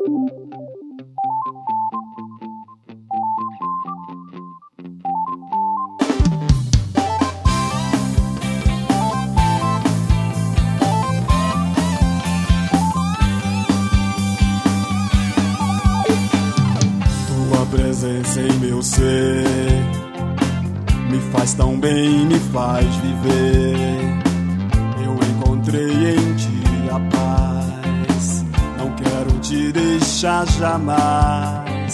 Presença em meu ser me faz tão bem, me faz viver. Eu encontrei em ti a paz, não quero te deixar jamais.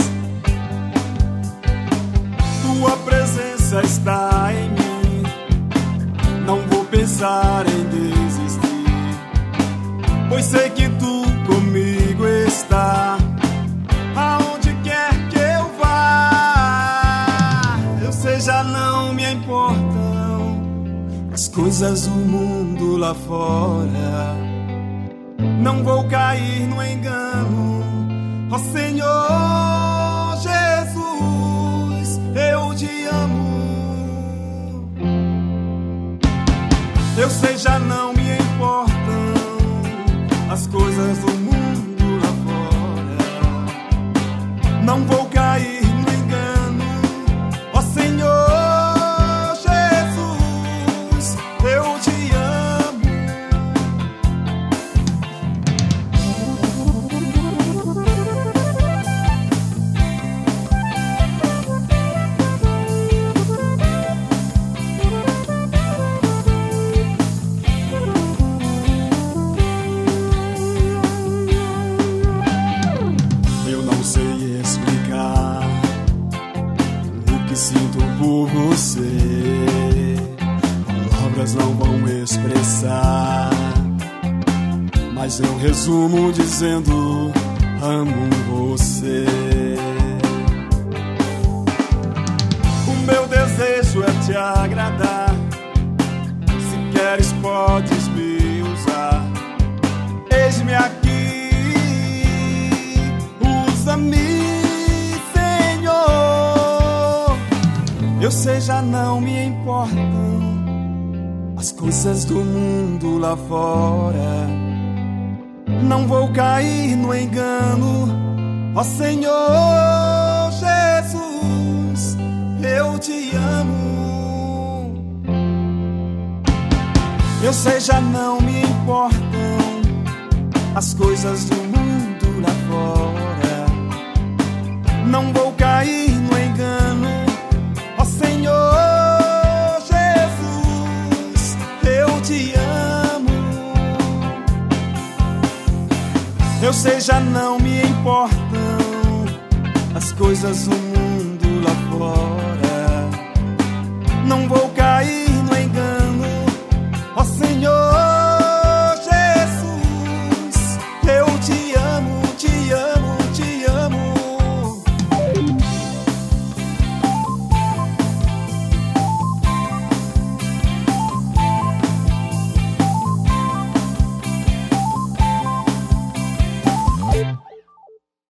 Tua presença está em mim, não vou pensar em desistir, pois sei que tu comigo está. Já não me importam as coisas do mundo lá fora. Não vou cair no engano, ó Senhor Jesus, eu te amo. Eu sei, já não me importam as coisas do mundo lá fora. Não vou cair no engano, ó Senhor Jesus, eu te amo. Eu não sei explicar o que sinto por você, palavras não vão expressar, mas eu resumo dizendo: amo você. O meu desejo é te agradar, se queres podes me usar. Eis-me aqui, usa-me, eu sei, já não me importam as coisas do mundo lá fora. Não vou cair no engano, ó Senhor Jesus, eu te amo. Eu sei, já não me importam as coisas do mundo lá fora. Não vou cair no engano, ó Senhor Jesus, eu te amo. Eu sei, já não me importam as coisas do mundo lá fora. Não vou